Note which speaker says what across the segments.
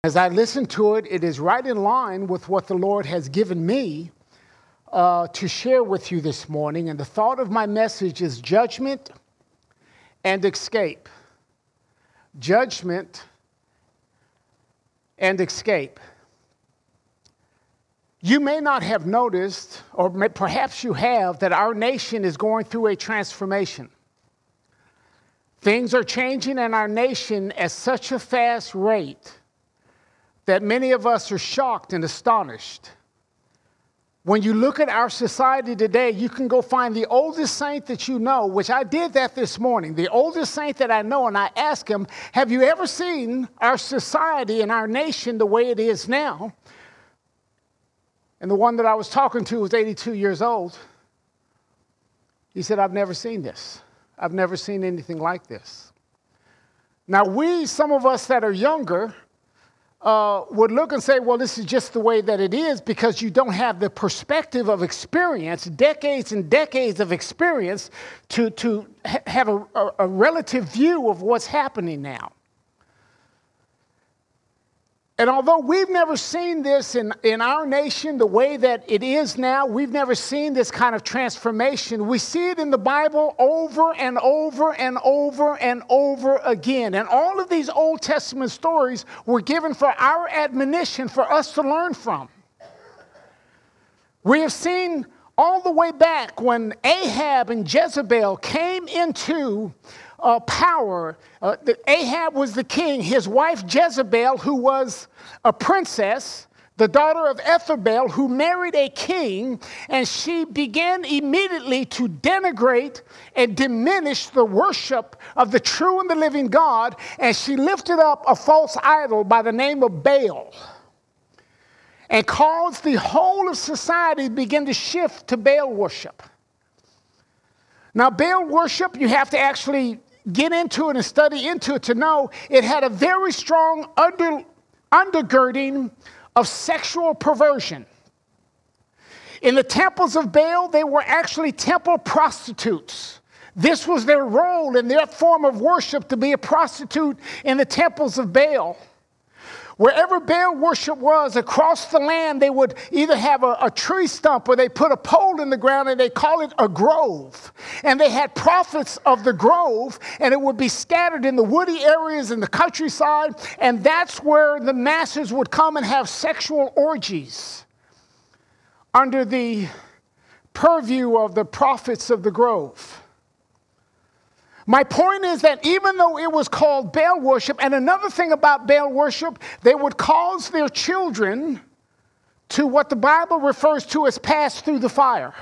Speaker 1: As I listen to it, it is right in line with what the Lord has given me to share with you this morning. And the thought of my message is judgment and escape. Judgment and escape. You may not have noticed, or perhaps you have, that our nation is going through a transformation. Things are changing in our nation at such a fast rate that many of us are shocked and astonished. When you look at our society today, you can go find the oldest saint that you know, which I did that this morning, the oldest saint that I know, and I asked him, have you ever seen our society and our nation the way it is now? And the one that I was talking to was 82 years old. He said, I've never seen this. I've never seen anything like this. Now some of us that are younger, would look and say, well, this is just the way that it is because you don't have the perspective of experience, decades and decades of experience to have a relative view of what's happening now. And although we've never seen this in our nation the way that it is now, we've never seen this kind of transformation. We see it in the Bible over and over and over and over again. And all of these Old Testament stories were given for our admonition, for us to learn from. We have seen all the way back when Ahab and Jezebel came into power. Ahab was the king. His wife Jezebel, who was a princess, the daughter of Ethelbel, who married a king, and she began immediately to denigrate and diminish the worship of the true and the living God, and she lifted up a false idol by the name of Baal, and caused the whole of society to begin to shift to Baal worship. Now, Baal worship, you have to actually get into it and study into it to know it had a very strong undergirding of sexual perversion. In the temples of Baal, they were actually temple prostitutes. This was their role in their form of worship, to be a prostitute in the temples of Baal. Wherever Baal worship was across the land, they would either have a tree stump or they put a pole in the ground and they call it a grove. And they had prophets of the grove, and it would be scattered in the woody areas in the countryside. And that's where the masses would come and have sexual orgies under the purview of the prophets of the grove. My point is that even though it was called Baal worship, and another thing about Baal worship, they would cause their children to what the Bible refers to as pass through the fire.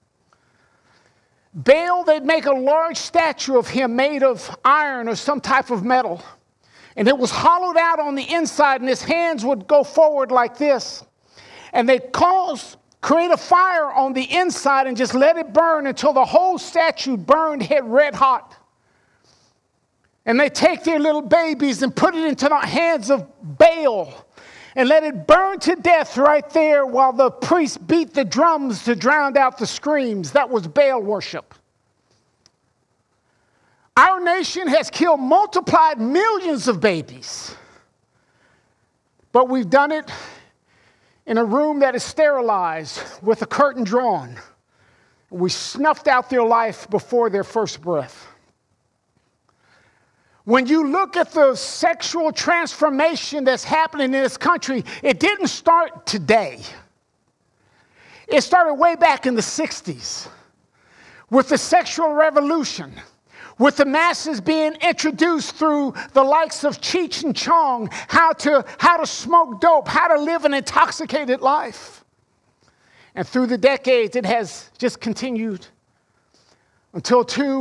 Speaker 1: Baal, they'd make a large statue of him made of iron or some type of metal. And it was hollowed out on the inside, and his hands would go forward like this. And they'd create a fire on the inside and just let it burn until the whole statue burned red hot. And they take their little babies and put it into the hands of Baal and let it burn to death right there while the priests beat the drums to drown out the screams. That was Baal worship. Our nation has killed multiplied millions of babies. But we've done it in a room that is sterilized with a curtain drawn. We snuffed out their life before their first breath. When you look at the sexual transformation that's happening in this country, it didn't start today. It started way back in the 60s with the sexual revolution, with the masses being introduced through the likes of Cheech and Chong, how to smoke dope, how to live an intoxicated life. And through the decades, it has just continued until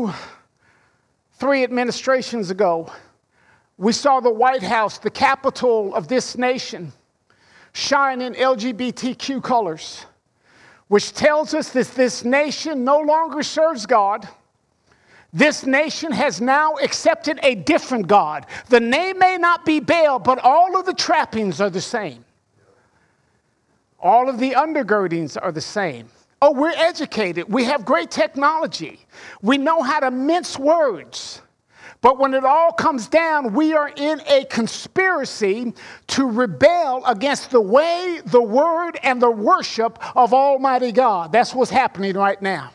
Speaker 1: 3 administrations ago, we saw the White House, the capital of this nation, shine in LGBTQ colors, which tells us that this nation no longer serves God. This nation has now accepted a different God. The name may not be Baal, but all of the trappings are the same. All of the undergirdings are the same. Oh, we're educated. We have great technology. We know how to mince words. But when it all comes down, we are in a conspiracy to rebel against the way, the word, and the worship of Almighty God. That's what's happening right now.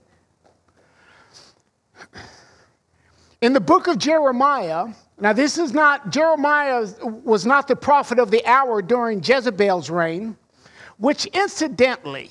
Speaker 1: In the book of Jeremiah, now Jeremiah was not the prophet of the hour during Jezebel's reign, which incidentally,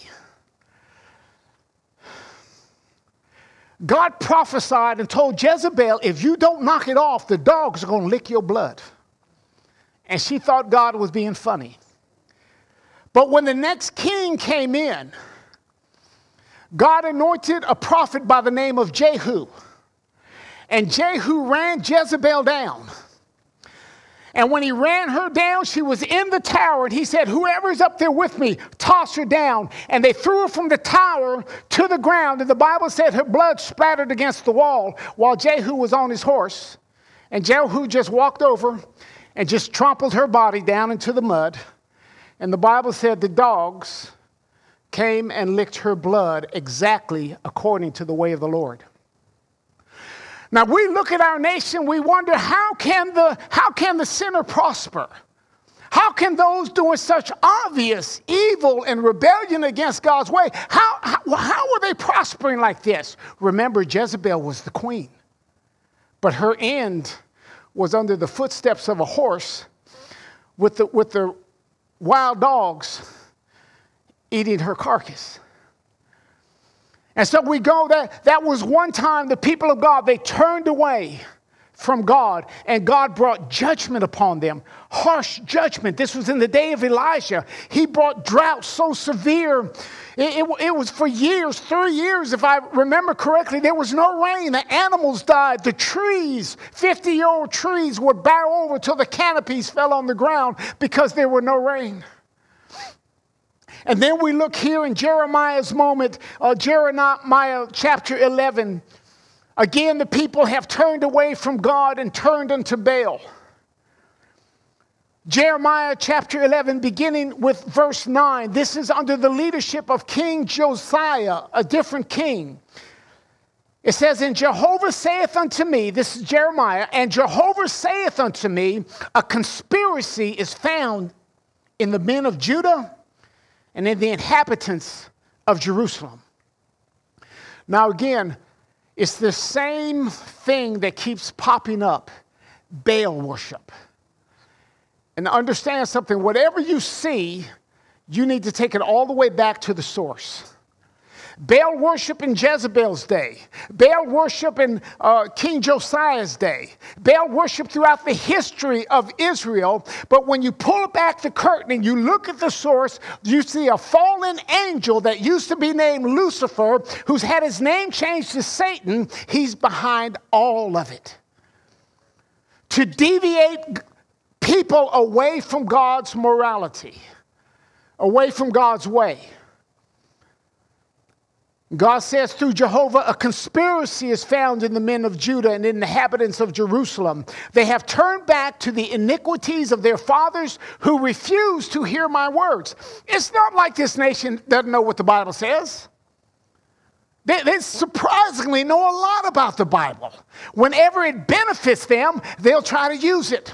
Speaker 1: God prophesied and told Jezebel, if you don't knock it off, the dogs are going to lick your blood. And she thought God was being funny. But when the next king came in, God anointed a prophet by the name of Jehu. And Jehu ran Jezebel down. And when he ran her down, she was in the tower. And he said, whoever's up there with me, toss her down. And they threw her from the tower to the ground. And the Bible said her blood splattered against the wall while Jehu was on his horse. And Jehu just walked over and just trampled her body down into the mud. And the Bible said the dogs came and licked her blood exactly according to the way of the Lord. Now, we look at our nation, we wonder, how can the sinner prosper? How can those doing such obvious evil and rebellion against God's way, how are they prospering like this? Remember, Jezebel was the queen, but her end was under the footsteps of a horse with the wild dogs eating her carcass. And so we go that was one time the people of God, they turned away from God, and God brought judgment upon them, harsh judgment. This was in the day of Elijah. He brought drought so severe. It was for years, 3 years, if I remember correctly, there was no rain. The animals died. The trees, 50-year-old trees would bow over till the canopies fell on the ground because there were no rain. And then we look here in Jeremiah's moment, Jeremiah chapter 11. Again, the people have turned away from God and turned unto Baal. Jeremiah chapter 11, beginning with verse 9. This is under the leadership of King Josiah, a different king. It says, and Jehovah saith unto me, this is Jeremiah, and Jehovah saith unto me, a conspiracy is found in the men of Judah and in the inhabitants of Jerusalem. Now again, it's the same thing that keeps popping up, Baal worship. And understand something, whatever you see, you need to take it all the way back to the source. Baal worship in Jezebel's day. Baal worship in King Josiah's day. Baal worship throughout the history of Israel. But when you pull back the curtain and you look at the source, you see a fallen angel that used to be named Lucifer, who's had his name changed to Satan. He's behind all of it. To deviate people away from God's morality, away from God's way. God says through Jehovah, a conspiracy is found in the men of Judah and in the inhabitants of Jerusalem. They have turned back to the iniquities of their fathers who refuse to hear my words. It's not like this nation doesn't know what the Bible says. They surprisingly know a lot about the Bible. Whenever it benefits them, they'll try to use it.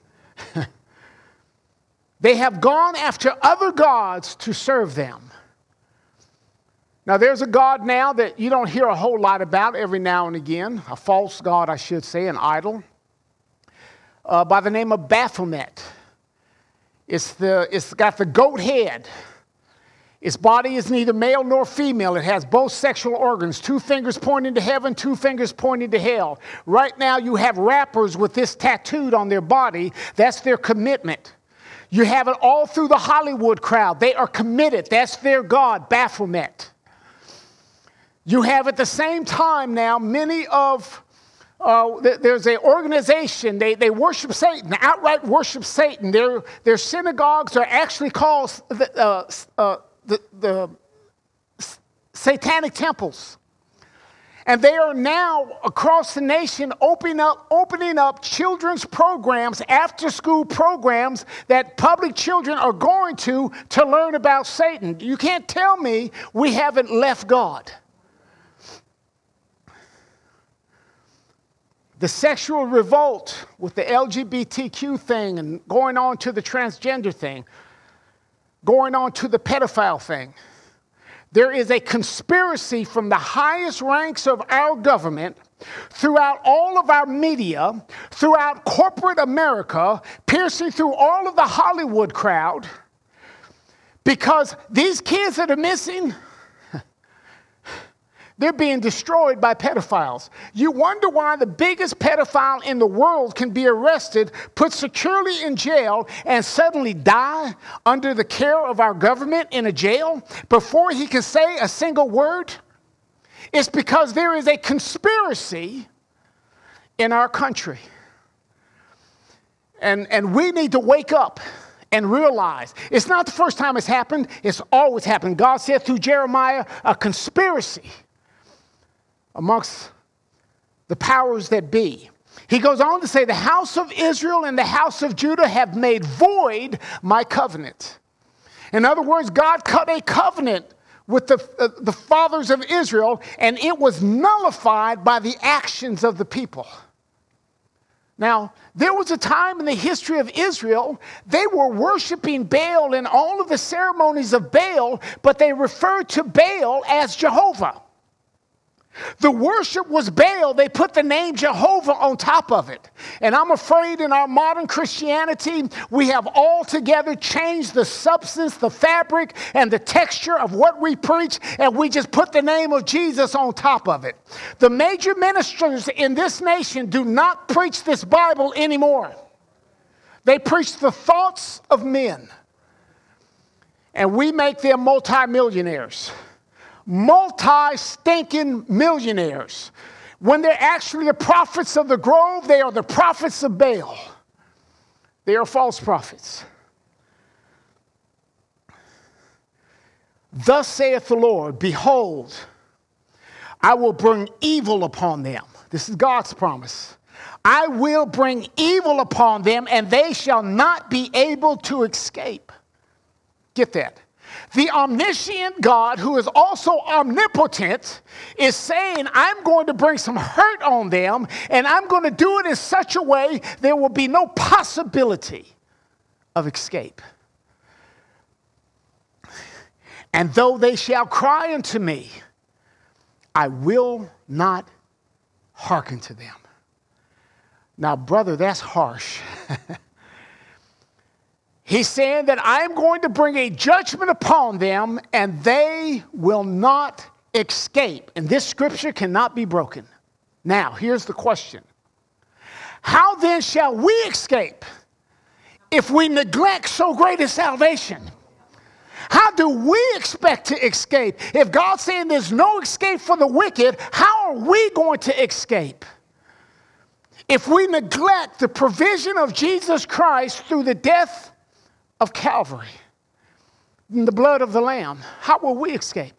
Speaker 1: They have gone after other gods to serve them. Now, there's a God now that you don't hear a whole lot about every now and again, a false god, I should say, an idol, by the name of Baphomet. It's got the goat head. Its body is neither male nor female. It has both sexual organs, 2 fingers pointing to heaven, 2 fingers pointing to hell. Right now, you have rappers with this tattooed on their body. That's their commitment. You have it all through the Hollywood crowd. They are committed. That's their god, Baphomet. You have at the same time now many of, there's an organization, they worship Satan, outright worship Satan. Their synagogues are actually called the satanic temples. And they are now across the nation opening up children's programs, after-school programs that public children are going to learn about Satan. You can't tell me we haven't left God. the sexual revolt with the LGBTQ thing and going on to the transgender thing, going on to the pedophile thing. There is a conspiracy from the highest ranks of our government, throughout all of our media, throughout corporate America, piercing through all of the Hollywood crowd, because these kids that are missing, they're being destroyed by pedophiles. You wonder why the biggest pedophile in the world can be arrested, put securely in jail, and suddenly die under the care of our government in a jail before he can say a single word? It's because there is a conspiracy in our country. And we need to wake up and realize it's not the first time it's happened. It's always happened. God said through Jeremiah, a conspiracy amongst the powers that be. He goes on to say, the house of Israel and the house of Judah have made void my covenant. In other words, God cut a covenant with the fathers of Israel, and it was nullified by the actions of the people. Now, there was a time in the history of Israel, they were worshiping Baal in all of the ceremonies of Baal, but they referred to Baal as Jehovah. The worship was Baal. They put the name Jehovah on top of it. And I'm afraid in our modern Christianity, we have altogether changed the substance, the fabric, and the texture of what we preach, and we just put the name of Jesus on top of it. The major ministers in this nation do not preach this Bible anymore. They preach the thoughts of men. And we make them multimillionaires. Multi-stinking millionaires. When they're actually the prophets of the grove, they are the prophets of Baal. They are false prophets. Thus saith the Lord, behold, I will bring evil upon them. This is God's promise. I will bring evil upon them, and they shall not be able to escape. Get that. The omniscient God, who is also omnipotent, is saying, I'm going to bring some hurt on them, and I'm going to do it in such a way there will be no possibility of escape. And though they shall cry unto me, I will not hearken to them. Now, brother, that's harsh. He's saying that I'm going to bring a judgment upon them, and they will not escape. And this scripture cannot be broken. Now, here's the question. How then shall we escape if we neglect so great a salvation? How do we expect to escape? If God's saying there's no escape for the wicked, how are we going to escape? If we neglect the provision of Jesus Christ through the death of Calvary, in the blood of the Lamb, how will we escape?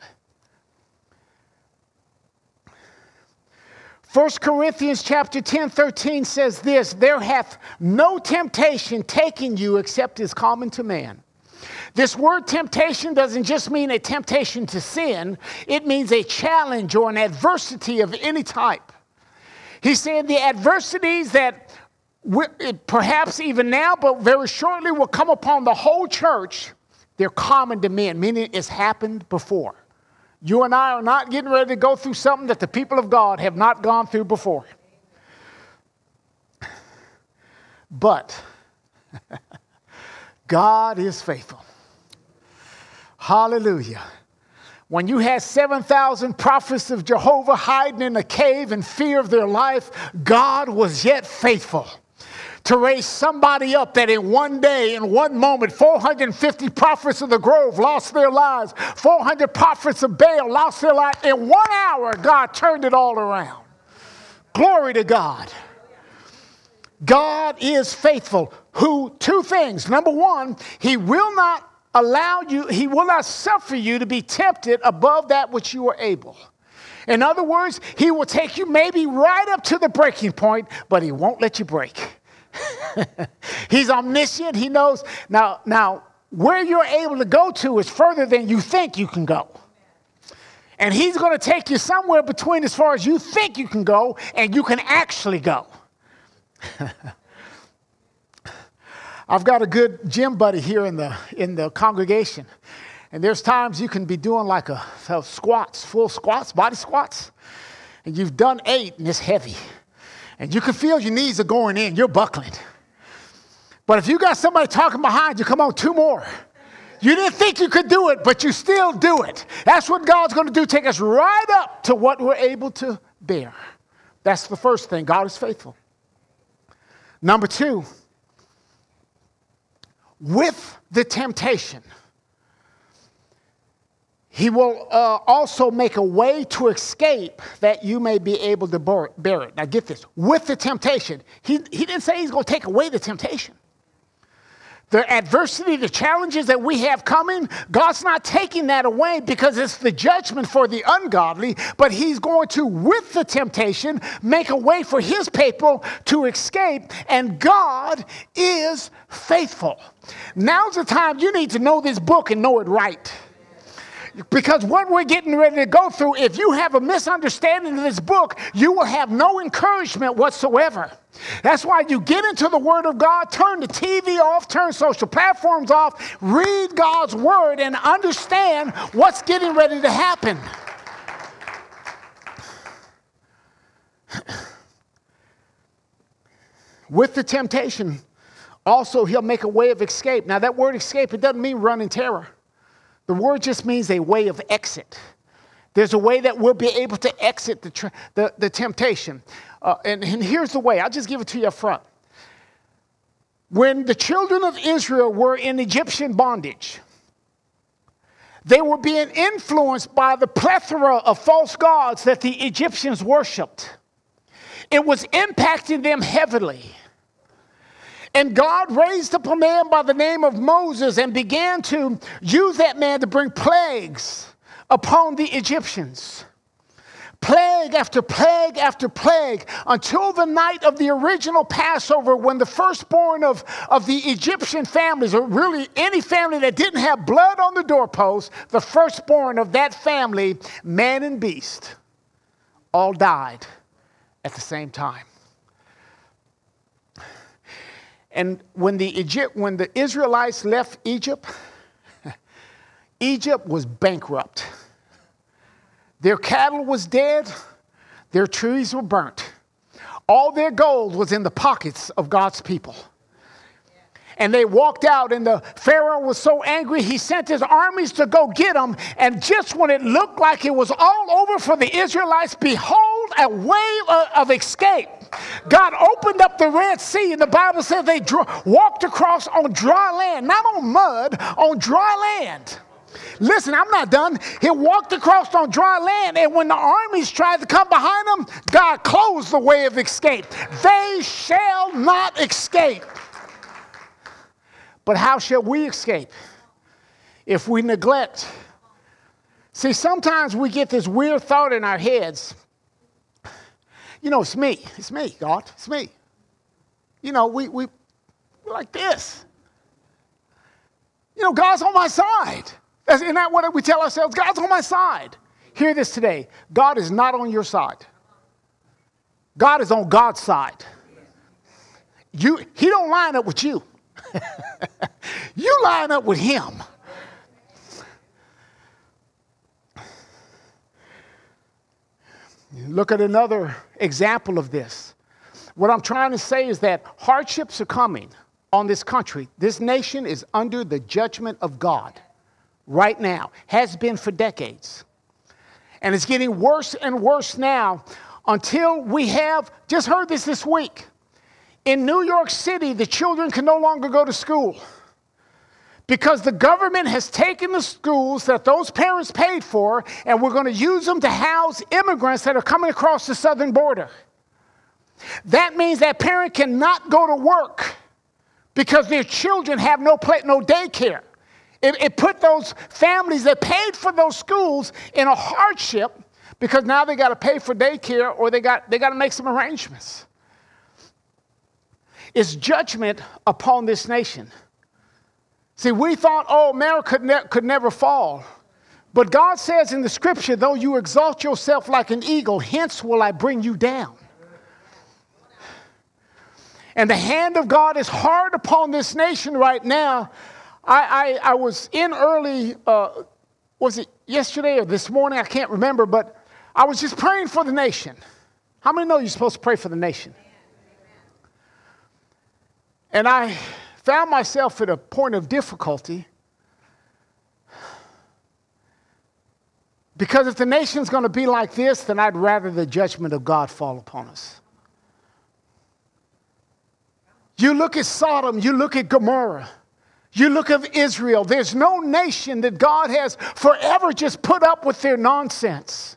Speaker 1: 1 Corinthians chapter 10:13 says this, there hath no temptation taken you except is common to man. This word temptation doesn't just mean a temptation to sin. It means a challenge or an adversity of any type. He's saying the adversities that perhaps even now, but very shortly will come upon the whole church, they're common to men, meaning it's happened before. You and I are not getting ready to go through something that the people of God have not gone through before. But God is faithful. Hallelujah. When you had 7,000 prophets of Jehovah hiding in a cave in fear of their life, God was yet faithful to raise somebody up that in one day, in one moment, 450 prophets of the grove lost their lives. 400 prophets of Baal lost their lives. In 1 hour, God turned it all around. Glory to God. God is faithful. Two things. Number one, he will not suffer you to be tempted above that which you are able. In other words, he will take you maybe right up to the breaking point, but he won't let you break. He's omniscient. He knows. Now, where you're able to go to is further than you think you can go. And he's going to take you somewhere between as far as you think you can go and you can actually go. I've got a good gym buddy here in the congregation. And there's times you can be doing like squats, full squats, body squats. And you've done 8 and it's heavy. And you can feel your knees are going in. You're buckling. But if you got somebody talking behind you, come on, 2 more. You didn't think you could do it, but you still do it. That's what God's going to do. Take us right up to what we're able to bear. That's the first thing. God is faithful. Number 2, with the temptation, he will also make a way to escape that you may be able to bear it. Now get this. With the temptation. He didn't say he's going to take away the temptation. The adversity, the challenges that we have coming, God's not taking that away because it's the judgment for the ungodly, but he's going to, with the temptation, make a way for his people to escape, and God is faithful. Now's the time you need to know this book and know it right. Because what we're getting ready to go through, if you have a misunderstanding of this book, you will have no encouragement whatsoever. That's why you get into the Word of God, turn the TV off, turn social platforms off, read God's Word, and understand what's getting ready to happen. With the temptation, also he'll make a way of escape. Now that word escape, it doesn't mean run in terror. The word just means a way of exit. There's a way that we'll be able to exit the temptation. And here's the way. I'll just give it to you up front. When the children of Israel were in Egyptian bondage, they were being influenced by the plethora of false gods that the Egyptians worshipped. It was impacting them heavily. And God raised up a man by the name of Moses and began to use that man to bring plagues upon the Egyptians. Plague after plague after plague until the night of the original Passover, when the firstborn of the Egyptian families, or really any family that didn't have blood on the doorpost, the firstborn of that family, man and beast, all died at the same time. And when the Israelites left Egypt, Egypt was bankrupt. Their cattle was dead. Their trees were burnt. All their gold was in the pockets of God's people. And they walked out, and the Pharaoh was so angry, he sent his armies to go get them. And just when it looked like it was all over for the Israelites, behold, a way of escape. God opened up the Red Sea, and the Bible says they walked across on dry land, not on mud, on dry land. Listen, I'm not done. He walked across on dry land, and when the armies tried to come behind them, God closed the way of escape. They shall not escape. But how shall we escape if we neglect? See, sometimes we get this weird thought in our heads. You know, it's me, God, it's me. You know, we're like this. You know, God's on my side. Isn't that what we tell ourselves? God's on my side. Hear this today. God is not on your side. God is on God's side. He don't line up with you. You line up with him. Look at another example of this. What I'm trying to say is that hardships are coming on this country. This nation is under the judgment of God right now. Has been for decades. And it's getting worse and worse now until we have, just heard this week. In New York City, the children can no longer go to school because the government has taken the schools that those parents paid for, and we're going to use them to house immigrants that are coming across the southern border. That means that parent cannot go to work because their children have no daycare. It put those families that paid for those schools in a hardship because now they got to pay for daycare, or they got to make some arrangements. It's judgment upon this nation. See, we thought, America could never fall. But God says in the scripture, though you exalt yourself like an eagle, hence will I bring you down. And the hand of God is hard upon this nation right now. I was in early, was it yesterday or this morning? I can't remember, but I was just praying for the nation. How many know you're supposed to pray for the nation? And I found myself at a point of difficulty. Because if the nation's going to be like this, then I'd rather the judgment of God fall upon us. You look at Sodom, you look at Gomorrah, you look at Israel. There's no nation that God has forever just put up with their nonsense.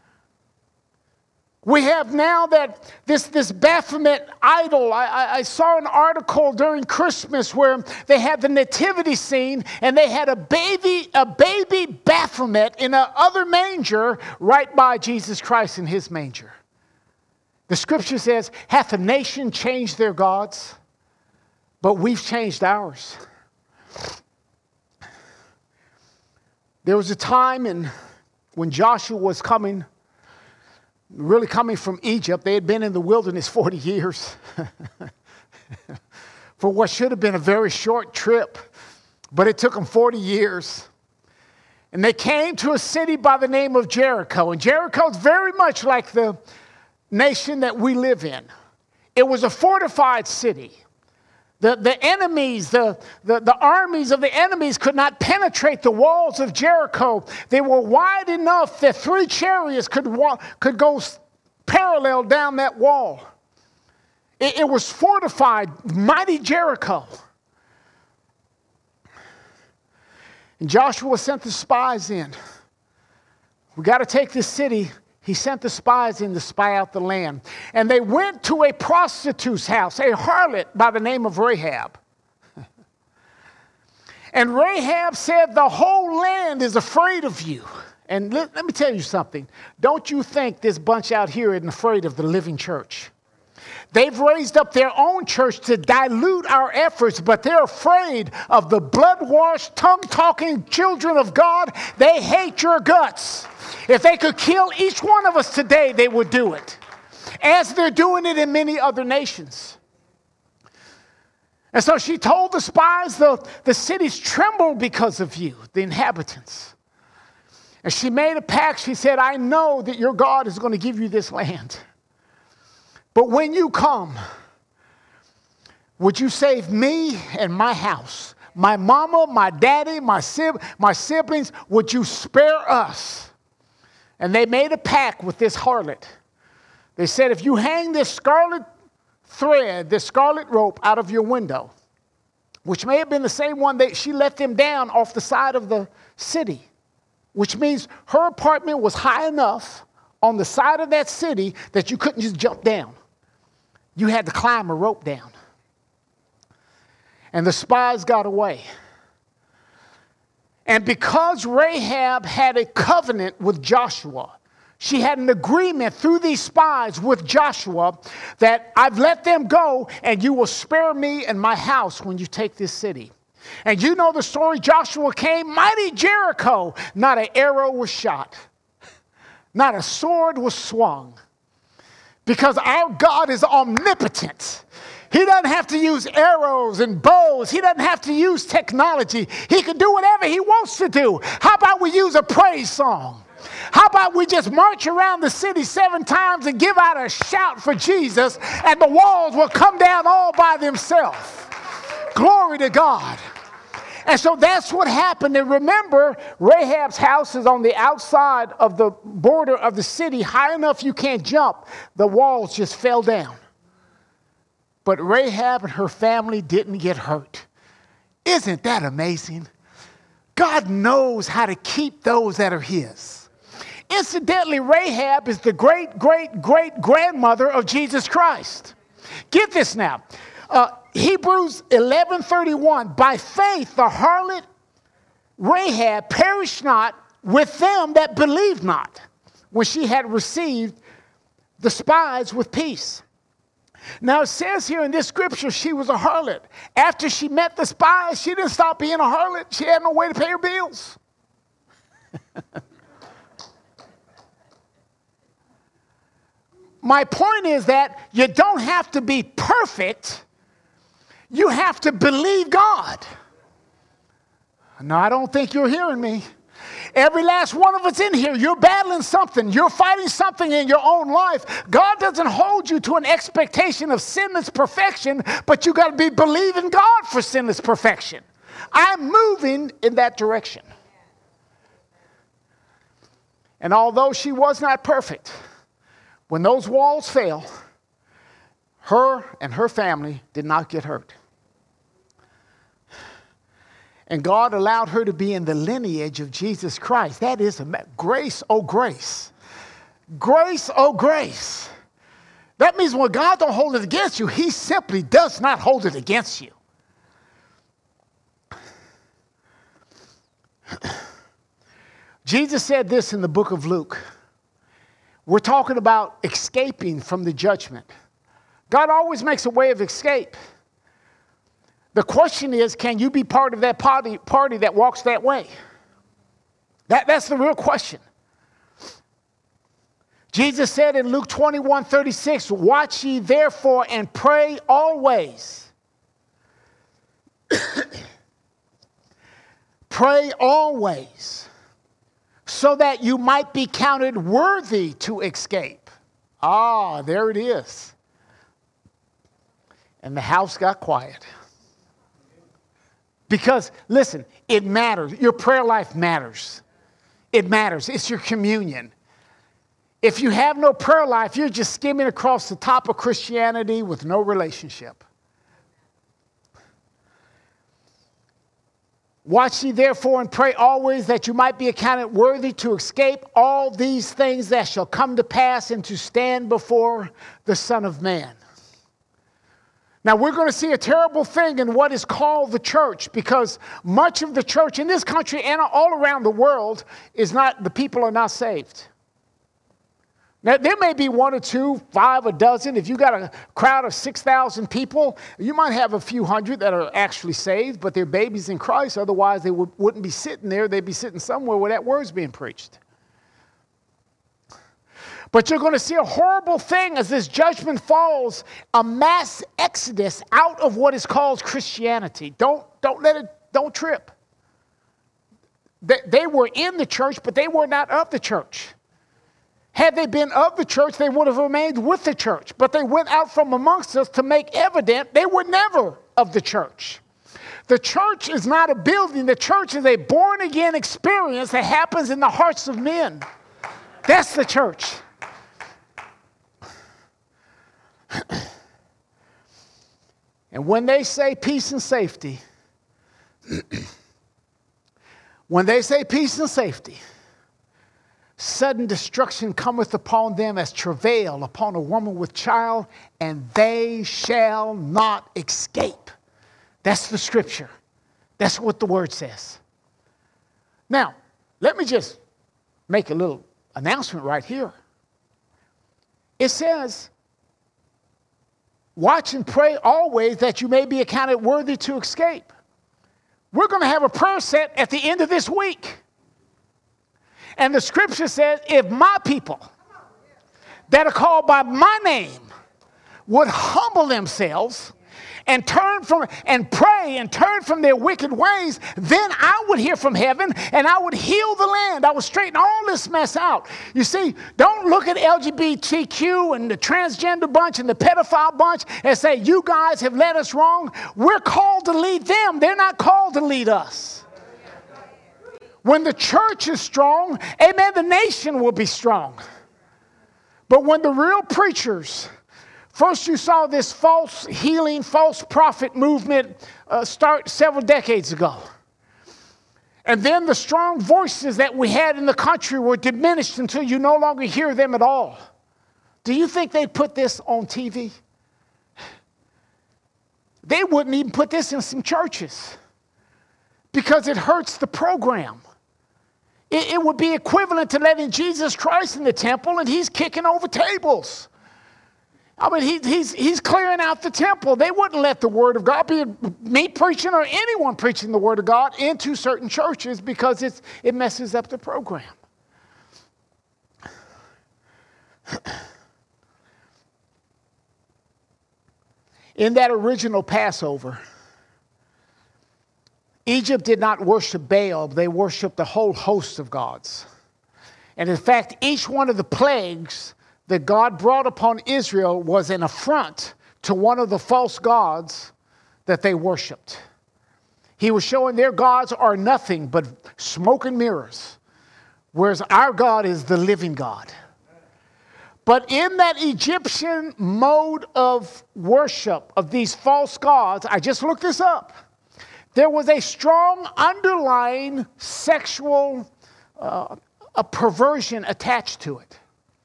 Speaker 1: We have now that this Baphomet idol. I saw an article during Christmas where they had the nativity scene and they had a baby Baphomet in a other manger right by Jesus Christ in his manger. The scripture says, hath a nation changed their gods? But we've changed ours. There was a time when Joshua was coming from Egypt. They had been in the wilderness 40 years for what should have been a very short trip, but it took them 40 years. And they came to a city by the name of Jericho. And Jericho is very much like the nation that we live in. It was a fortified city. The enemies, the armies of the enemies could not penetrate the walls of Jericho. They were wide enough that 3 chariots could go parallel down that wall. It was fortified, mighty Jericho. And Joshua sent the spies in. We got to take this city. He sent the spies in to spy out the land. And they went to a prostitute's house, a harlot by the name of Rahab. And Rahab said, the whole land is afraid of you. And let me tell you something. Don't you think this bunch out here isn't afraid of the living church? They've raised up their own church to dilute our efforts, but they're afraid of the blood-washed, tongue-talking children of God. They hate your guts. If they could kill each one of us today, they would do it, as they're doing it in many other nations. And so she told the spies, the cities tremble because of you, the inhabitants. And she made a pact. She said, I know that your God is going to give you this land. But when you come, would you save me and my house? My mama, my daddy, my siblings, would you spare us? And they made a pact with this harlot. They said, if you hang this scarlet thread, this scarlet rope out of your window, which may have been the same one that she let them down off the side of the city, which means her apartment was high enough on the side of that city that you couldn't just jump down. You had to climb a rope down. And the spies got away. And because Rahab had a covenant with Joshua, she had an agreement through these spies with Joshua that I've let them go and you will spare me and my house when you take this city. And you know the story. Joshua came, mighty Jericho. Not an arrow was shot. Not a sword was swung. Because our God is omnipotent. He doesn't have to use arrows and bows. He doesn't have to use technology. He can do whatever he wants to do. How about we use a praise song? How about we just march around the city 7 times and give out a shout for Jesus, and the walls will come down all by themselves. Glory to God. And so that's what happened. And remember, Rahab's house is on the outside of the border of the city, high enough you can't jump. The walls just fell down. But Rahab and her family didn't get hurt. Isn't that amazing? God knows how to keep those that are his. Incidentally, Rahab is the great-great-great-grandmother of Jesus Christ. Get this now. Hebrews 11:31, by faith the harlot Rahab perished not with them that believed not, when she had received the spies with peace. Now it says here in this scripture she was a harlot. After she met the spies, she didn't stop being a harlot. She had no way to pay her bills. My point is that you don't have to be perfect. You have to believe God. No, I don't think you're hearing me. Every last one of us in here, you're battling something. You're fighting something in your own life. God doesn't hold you to an expectation of sinless perfection, but you got to be believing God for sinless perfection. I'm moving in that direction. And although she was not perfect, when those walls fell, her and her family did not get hurt. And God allowed her to be in the lineage of Jesus Christ. That is grace, oh grace. Grace, oh grace. That means when God don't hold it against you, he simply does not hold it against you. Jesus said this in the book of Luke. We're talking about escaping from the judgment. God always makes a way of escape. The question is, can you be part of that party that walks that way? That's the real question. Jesus said in Luke 21:36, watch ye therefore and pray always. Pray always, so that you might be counted worthy to escape. Ah, there it is. And the house got quiet. Because, listen, it matters. Your prayer life matters. It matters. It's your communion. If you have no prayer life, you're just skimming across the top of Christianity with no relationship. Watch ye therefore and pray always that you might be accounted worthy to escape all these things that shall come to pass and to stand before the Son of Man. Now, we're going to see a terrible thing in what is called the church, because much of the church in this country and all around the world the people are not saved. Now, there may be 1 or 2, 5, a dozen. If you got a crowd of 6,000 people, you might have a few hundred that are actually saved, but they're babies in Christ. Otherwise, they wouldn't be sitting there. They'd be sitting somewhere where that word's being preached. But you're going to see a horrible thing as this judgment falls, a mass exodus out of what is called Christianity. Don't trip. They were in the church, but they were not of the church. Had they been of the church, they would have remained with the church. But they went out from amongst us to make evident they were never of the church. The church is not a building. The church is a born-again experience that happens in the hearts of men. That's the church. And when they say peace and safety, sudden destruction cometh upon them as travail upon a woman with child, and they shall not escape. That's the scripture. That's what the word says. Now, let me just make a little announcement right here. It says, watch and pray always that you may be accounted worthy to escape. We're going to have a prayer set at the end of this week. And the scripture says, if my people that are called by my name would humble themselves and pray and turn from their wicked ways, then I would hear from heaven and I would heal the land. I would straighten all this mess out. You see, don't look at LGBTQ and the transgender bunch and the pedophile bunch and say, you guys have led us wrong. We're called to lead them. They're not called to lead us. When the church is strong, amen, the nation will be strong. But when the real preachers, first you saw this false healing, false prophet movement start several decades ago. And then the strong voices that we had in the country were diminished until you no longer hear them at all. Do you think they'd put this on TV? They wouldn't even put this in some churches because it hurts the program. It would be equivalent to letting Jesus Christ in the temple and he's kicking over tables. I mean, he's clearing out the temple. They wouldn't let the word of God, be it me preaching or anyone preaching the word of God, into certain churches because it messes up the program. In that original Passover, Egypt did not worship Baal, they worshiped the whole host of gods. And in fact, each one of the plagues that God brought upon Israel was an affront to one of the false gods that they worshiped. He was showing their gods are nothing but smoke and mirrors, whereas our God is the living God. But in that Egyptian mode of worship of these false gods, I just looked this up, there was a strong underlying sexual a perversion attached to it.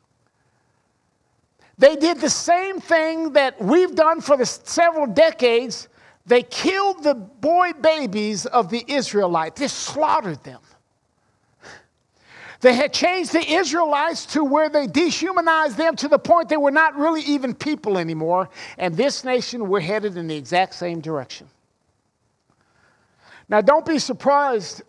Speaker 1: They did the same thing that we've done for the several decades. They killed the boy babies of the Israelites. They slaughtered them. They had changed the Israelites to where they dehumanized them to the point they were not really even people anymore. And this nation, we're headed in the exact same direction. Now, don't be surprised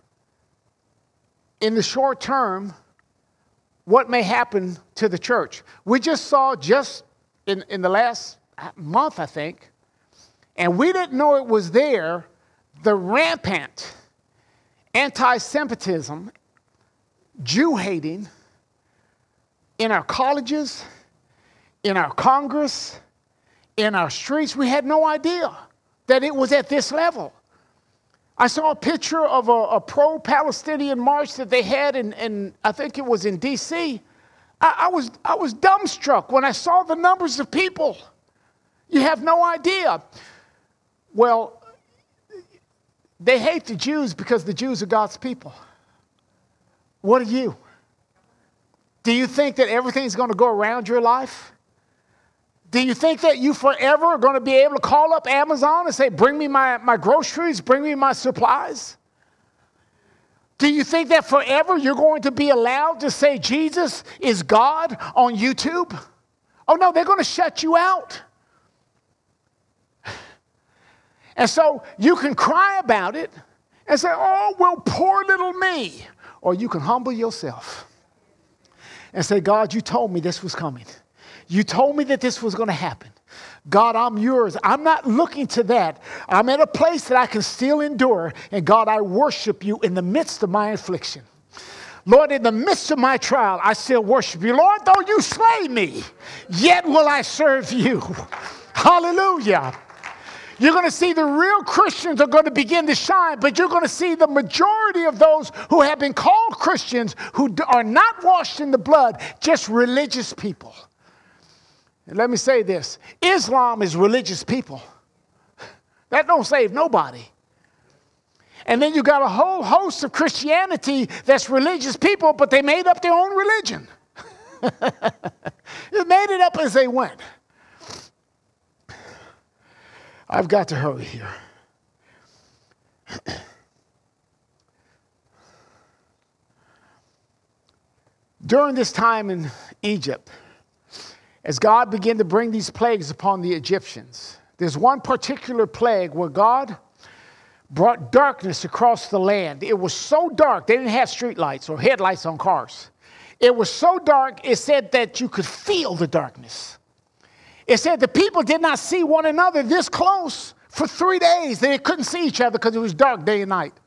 Speaker 1: in the short term what may happen to the church. We just saw in the last month, I think, and we didn't know it was there, the rampant anti-Semitism, Jew-hating in our colleges, in our Congress, in our streets. We had no idea that it was at this level. I saw a picture of a pro-Palestinian march that they had in I think it was in D.C. I was dumbstruck when I saw the numbers of people. You have no idea. Well, they hate the Jews because the Jews are God's people. What are you? Do you think that everything's going to go around your life? Do you think that you forever are going to be able to call up Amazon and say, bring me my groceries, bring me my supplies? Do you think that forever you're going to be allowed to say Jesus is God on YouTube? Oh no, they're going to shut you out. And so you can cry about it and say, oh, well, poor little me. Or you can humble yourself and say, God, you told me this was coming. You told me that this was going to happen. God, I'm yours. I'm not looking to that. I'm at a place that I can still endure. And God, I worship you in the midst of my affliction. Lord, in the midst of my trial, I still worship you. Lord, though you slay me, yet will I serve you. Hallelujah. You're going to see the real Christians are going to begin to shine, but you're going to see the majority of those who have been called Christians who are not washed in the blood, just religious people. And let me say this, Islam is religious people. That don't save nobody. And then you got a whole host of Christianity that's religious people, but they made up their own religion. They made it up as they went. I've got to hurry here. During this time in Egypt, as God began to bring these plagues upon the Egyptians, there's one particular plague where God brought darkness across the land. It was so dark, they didn't have street lights or headlights on cars. It was so dark, it said that you could feel the darkness. It said the people did not see one another this close for 3 days. They couldn't see each other because it was dark day and night.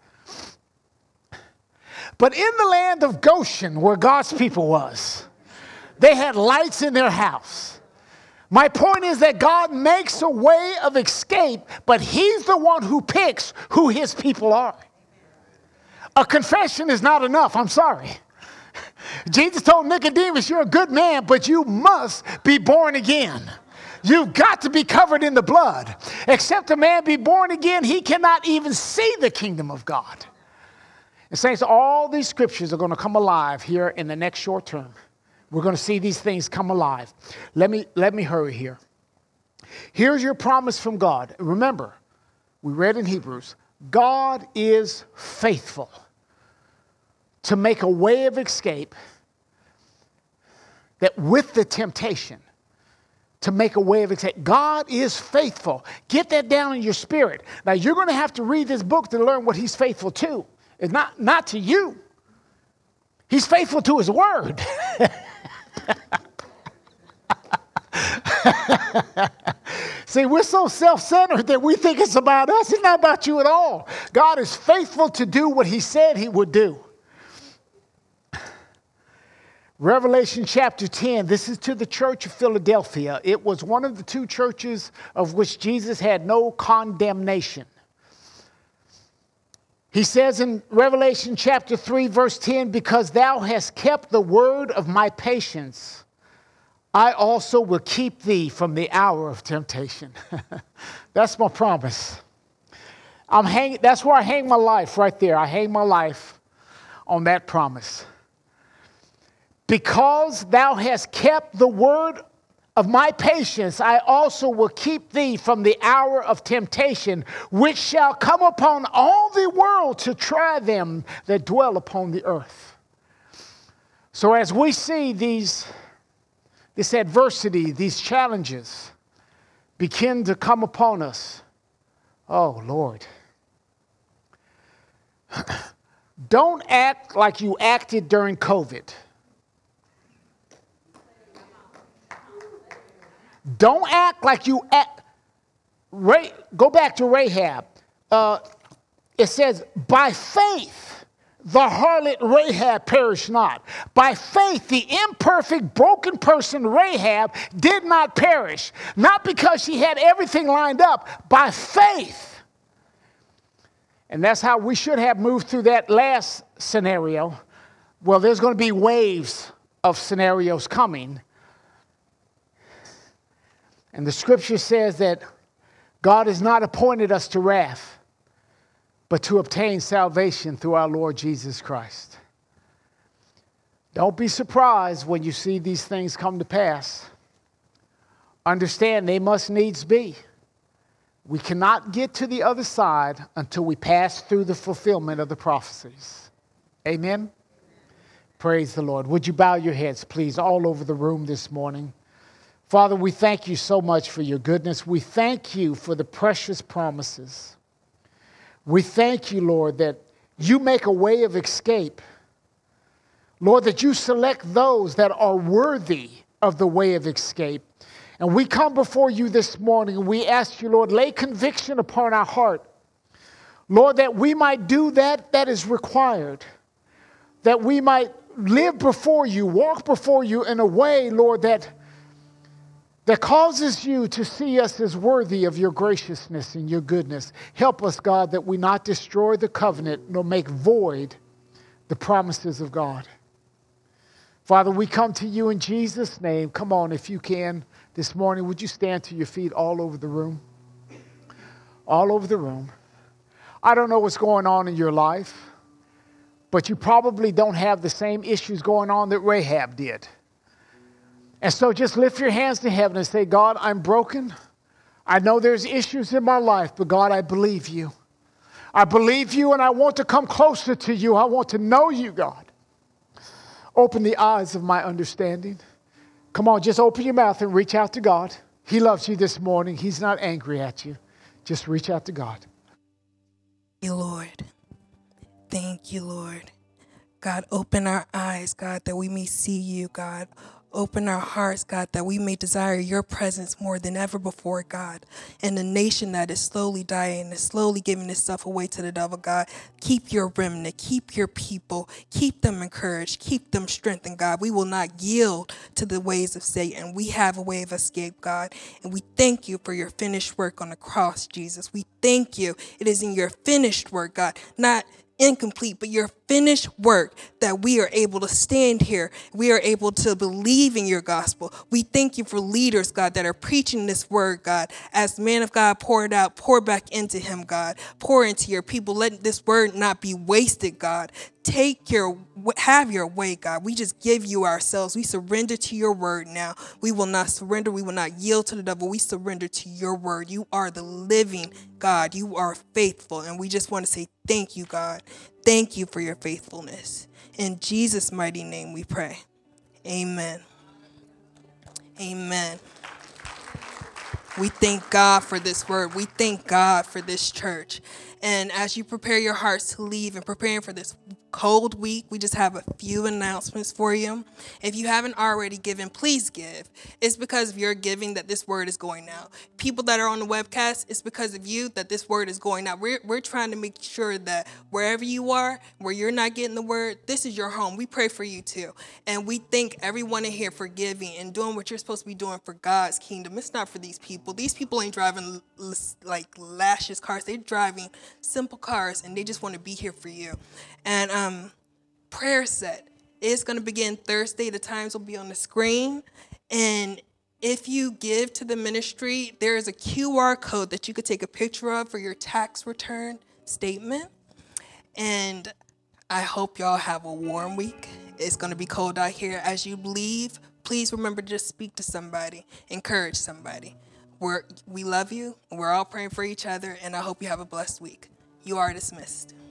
Speaker 1: But in the land of Goshen, where God's people was, they had lights in their house. My point is that God makes a way of escape, but he's the one who picks who his people are. A confession is not enough. I'm sorry. Jesus told Nicodemus, you're a good man, but you must be born again. You've got to be covered in the blood. Except a man be born again, he cannot even see the kingdom of God. And saints, all these scriptures are going to come alive here in the next short term. We're going to see these things come alive. Let me hurry here. Here's your promise from God. Remember, we read in Hebrews, God is faithful to make a way of escape that with the temptation, to make a way of escape. God is faithful. Get that down in your spirit. Now, you're going to have to read this book to learn what he's faithful to. It's not to you. He's faithful to his word. See, we're so self-centered that we think it's about us. It's not about you at all. God is faithful to do what he said he would do. Revelation chapter 10, this is to the church of Philadelphia. It was one of the two churches of which Jesus had no condemnation. He says in Revelation chapter 3, verse 10, because thou hast kept the word of my patience, I also will keep thee from the hour of temptation. That's my promise. That's where I hang my life, right there. I hang my life on that promise. Because thou hast kept the word of my patience, I also will keep thee from the hour of temptation, which shall come upon all the world to try them that dwell upon the earth. So as we see this adversity, these challenges begin to come upon us, oh Lord, don't act like you acted during COVID. Don't act like you act. Go back to Rahab. It says, by faith, the harlot Rahab perished not. By faith, the imperfect, broken person Rahab did not perish. Not because she had everything lined up. By faith. And that's how we should have moved through that last scenario. Well, there's going to be waves of scenarios coming. And the scripture says that God has not appointed us to wrath, but to obtain salvation through our Lord Jesus Christ. Don't be surprised when you see these things come to pass. Understand they must needs be. We cannot get to the other side until we pass through the fulfillment of the prophecies. Amen? Praise the Lord. Would you bow your heads, please, all over the room this morning? Father, we thank you so much for your goodness. We thank you for the precious promises. We thank you, Lord, that you make a way of escape. Lord, that you select those that are worthy of the way of escape. And we come before you this morning and we ask you, Lord, lay conviction upon our heart. Lord, that we might do that is required. That we might live before you, walk before you in a way, Lord, that causes you to see us as worthy of your graciousness and your goodness. Help us, God, that we not destroy the covenant nor make void the promises of God. Father, we come to you in Jesus' name. Come on, if you can, this morning, would you stand to your feet all over the room? All over the room. I don't know what's going on in your life, but you probably don't have the same issues going on that Rahab did. And so just lift your hands to heaven and say, God, I'm broken. I know there's issues in my life, but God, I believe you. I believe you and I want to come closer to you. I want to know you, God. Open the eyes of my understanding. Come on, just open your mouth and reach out to God. He loves you this morning. He's not angry at you. Just reach out to God.
Speaker 2: Thank you, Lord. Thank you, Lord. God, open our eyes, God, that we may see you, God. Open our hearts, God, that we may desire your presence more than ever before, God. In a nation that is slowly dying and slowly giving itself away to the devil, God, keep your remnant, keep your people, keep them encouraged, keep them strengthened, God. We will not yield to the ways of Satan. We have a way of escape, God. And we thank you for your finished work on the cross, Jesus. We thank you. It is in your finished work, God, not incomplete, but your finished work that we are able to stand here. We are able to believe in your gospel. We thank you for leaders, God, that are preaching this word, God. As the man of God poured out, pour back into him, God. Pour into your people. Let this word not be wasted, God. Have your way, God. We just give you ourselves. We surrender to your word now. We will not surrender. We will not yield to the devil. We surrender to your word. You are the living God. You are faithful. And we just want to say thank you, God. Thank you for your faithfulness. In Jesus' mighty name we pray. Amen. Amen. We thank God for this word. We thank God for this church. And as you prepare your hearts to leave and preparing for this cold week, we just have a few announcements for you. If you haven't already given, please give. It's because of your giving that this word is going out. People that are on the webcast, it's because of you that this word is going out. We're trying to make sure that wherever you are, where you're not getting the word, this is your home. We pray for you too. And we thank everyone in here for giving and doing what you're supposed to be doing for God's kingdom. It's not for these people. These people ain't driving like lashes cars. They're driving simple cars, and they just want to be here for you. And prayer set is going to begin Thursday. The times will be on the screen. And if you give to the ministry, there is a QR code that you could take a picture of for your tax return statement. And I hope y'all have a warm week. It's going to be cold out here. As you leave, please remember to just speak to somebody, encourage somebody. We love you. We're all praying for each other, and I hope you have a blessed week. You are dismissed.